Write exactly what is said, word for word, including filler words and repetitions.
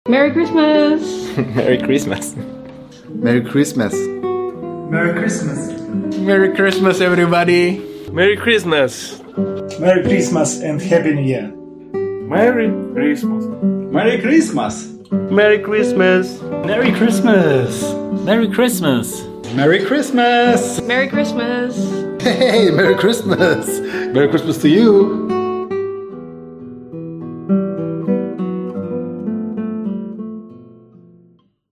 Merry Christmas! Merry Christmas. Merry Christmas. Merry Christmas. Merry Christmas, everybody. Merry Christmas. Merry Christmas and Happy New Year. Merry Christmas. Merry Christmas. Merry Christmas. Merry Christmas. Merry Christmas. Merry Christmas. Merry Christmas! Hey, Merry Christmas. Merry Christmas to you.